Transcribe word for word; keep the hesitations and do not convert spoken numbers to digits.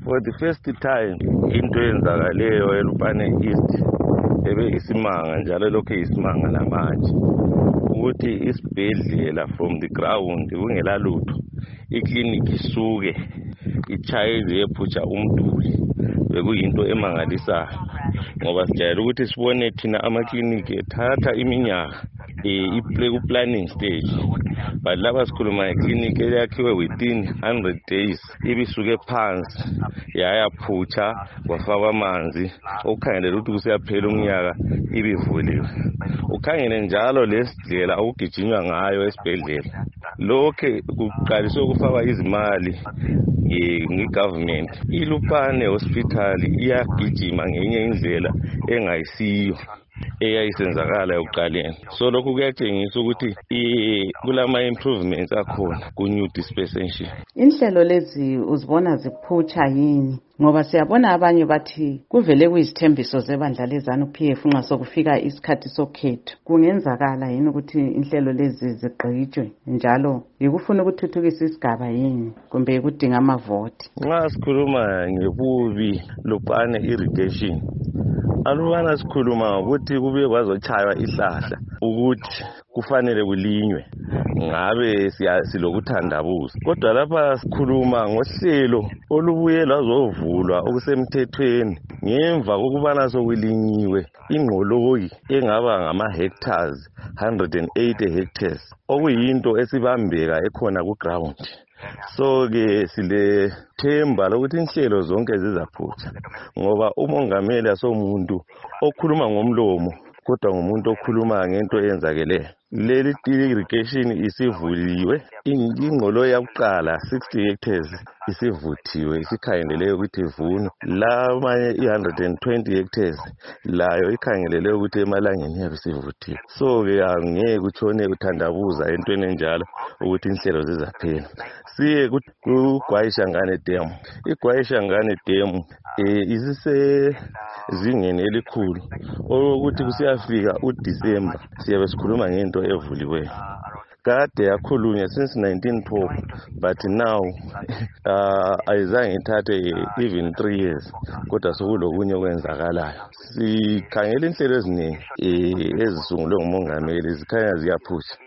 For the first time into eyenzakaleyo eLupane East ebe isimanga njalo lokho isimanga namanje ukuthi isibhedlela from the ground kungela lutho ikliniki isuke ichild yephutha umduli bekuyinto emangalisayo ngoba sijayele ukuthi sibone thina amakliniki ethatha iminyaka iplay ku planning stage but laba sikhuluma ikliniki eyakhiwe within one hundred days ibisuke phansi yayaphutha kwafakwa amanzi ukhangelela ukuthi kusiyaphela umnyaka ibivuliwe ukhangele njalo lesindlela ukugijinywa ngayo esibhedlela lokho kuqaliswe ukufaka izimali ngegovernment iLupane hospital iyagijima ngenye indlela engayisiyo eyayisenzakala yokuqaleni so lokhu kuyatshengisa ukuthi kulama improvements akhona ku new dispensation. Inhlelo lezi uzibona ziphutsha yini ngoba siyabona abanye bathi kuvele kuyisithembiso zebandla lezanu P F nxa sokufika isikhathi sokhetho kungenzakala yini ukuthi inhlelo lezi zigqitshwe njalo yikufuna ukuthuthukisa isigaba yini kumbe kudinga amavoti? Nxa sikhuluma ngebubi Lupane irrigation alubana sikhuluma ukuthi kube kwazochaywa ihlahla ukuthi kufanele kulinywe ngabe silokuthandabuza kodwa lapha sikhuluma ngohlelo olubuye lwazovulwa okusemthethweni ngemva kokubana sokulinyiwe ingqoloyi engaba ngama hectares one hundred eighty hectares okuyinto esibambeka ekhona ku ground. So ke sile themba lokuthi inhlelo zonke zizaphutha ngoba umongameli asomuntu okhuluma ngomlomo kodwa ngumuntu okhuluma ngento eyenzakeleyo. Leli irrigation isivuliwe ingqolo yakuqala sixty hectares isivuthiwe isikhangelele ukuthi ivunwe lamanye one hundred twenty hectares layo ikhangelele ukuthi emalangeni yabe sivuthiwe so ke angeke kutshone kuthandabuza entweni enjalo ukuthi inhlelo zizaphela. Siye kuGwayishangane Dam. iGwayishangane Dam eh isise zingeni elikhulu ukuthi kusiyafika uDisemba siyabe sikhuluma ngento evuliweyo kade yakhulunywa since nineteen twelve but now uh, ayizange ithathe even three years kodwa sokulokunye okwenzakalayo. Sikhangela inhlelo eziningi ezisungulwe ngumongameli zikhanya ziyaphutha.